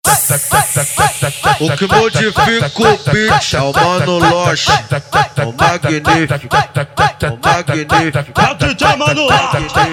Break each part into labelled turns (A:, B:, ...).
A: O que modifica o beat é o Mano Loche, o magnífico, o magnífico.
B: É o DJ Mano Loche,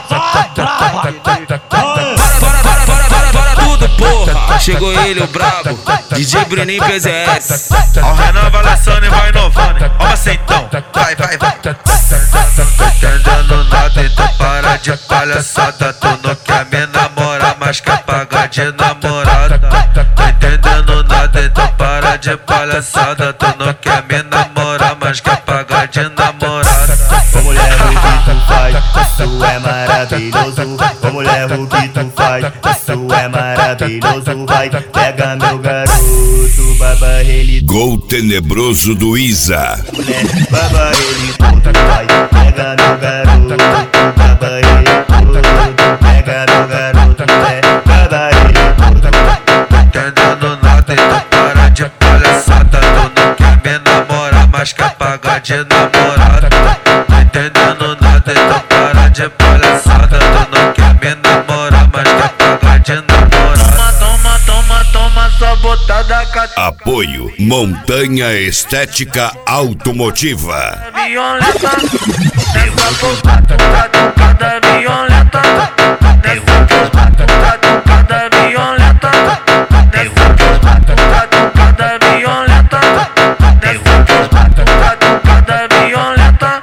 C: Para tudo, porra. Chegou ele, o brabo, DJ Bruninho PZS.
A: Ao Renan Lassane vai inovando, ó então, vai. Entendendo nada, então para de palhaçada. Tu não quer me namorar, mas quer pagar de namorada. Entendendo nada, então para de palhaçada. Tu não quer me namorar, mas quer pagar de namorada.
D: Ô mulher, o que tu faz, isso é maravilhoso. Ô mulher, o que tu faz, isso é maravilhoso. Vai, pega meu garoto, baba ele.
E: Gol tenebroso do Isa.
D: Mulher, baba ele todo, vai, pega meu garoto, baba ele todo. Pega meu garoto, mulher, baba ele todo.
A: Entendendo nada, então para de palhaçada. Tu não quer me namorar, mas quer pagar de namorada. Entendendo nada, então para de palhaçada. Tu não quer me namorar, mas quer pagar de namorada. Toma, só botada
E: Apoio Montanha Estética Automotiva.
A: violenta. Nessa tocada violenta. Nessa tocada violenta. Nessa tocada violenta. Nessa tocada violenta.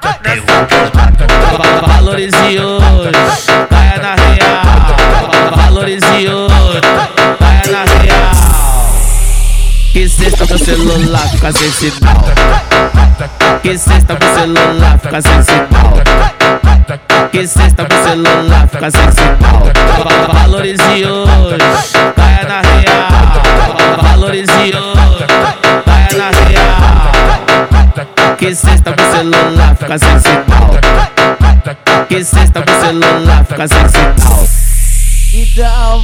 C: Valorize hoje, caia na real. Valorize hoje, caia na real. Que sexta pro celular fica sem sinal. Que sexta pro celular fica sem sinal. Que sexta pro celular fica sem sinal. Valorize hoje, caia na real. Valorize hoje, caia na real. Que sexta pro celular fica sem sinal. Que sexta pro celular fica sem sinal.
F: Então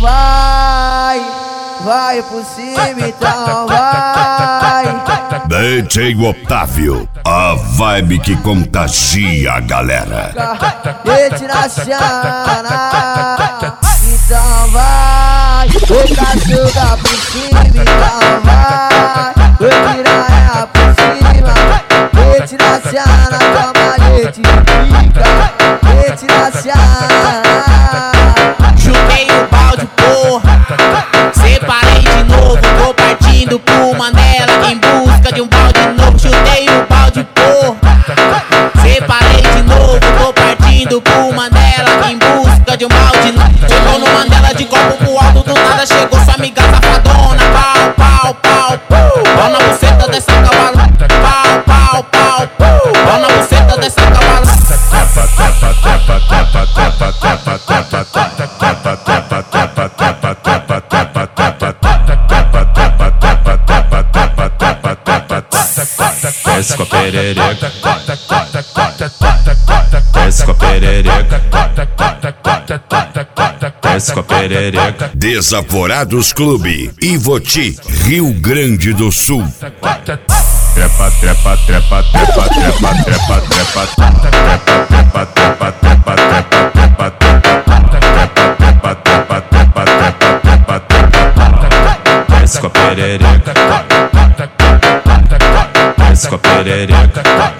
F: vai por cima, então vai.
E: DJ Otávio, a vibe que contagia a galera.
F: Rede Nacional. Então vai, o cachorro por cima, então vai. Vou tirar ela por cima. Rede Nacional, toma leite de pica. Rede Nacional.
G: Chutei o balde, porra. Separei de novo, tô partindo pro Manela em busca de um balde novo. Chutei o balde, porra. Separei de novo, tô partindo pro Manela em busca de um balde novo. Chegou no Mandela de copo pro alto, do nada chegou sua amiga safadona. Pau, pau na buceta dessa cavalo. Pau, pau na buceta dessa cavalo.
B: desce com a perereca, desce com a perereca, desce com a perereca.
E: Desaforados Clube, Ivoti, Rio Grande do Sul.
B: Trepa, trepa, trepa, trepa, trepa, trepa, trepa, trepa, trepa, trepa, trepa, trepa, trepa, trepa, desce com a perereca, desce com a perereca,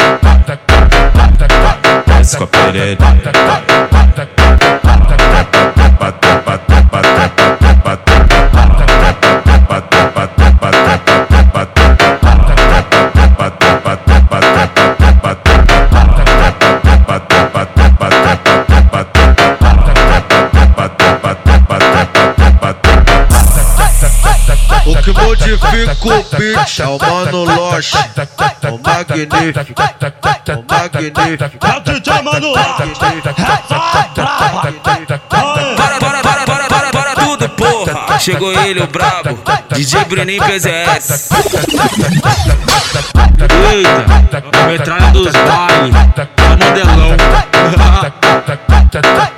B: desce com a perereca.
A: O que modifica o beat é o Mano Loche, o magnífico, o magnífico.
B: É o DJ Mano Loche.
C: Para tudo, porra. Chegou ele, o brabo, DJ Bruninho PZS. Eita, a metralha dos bailes, é modelão.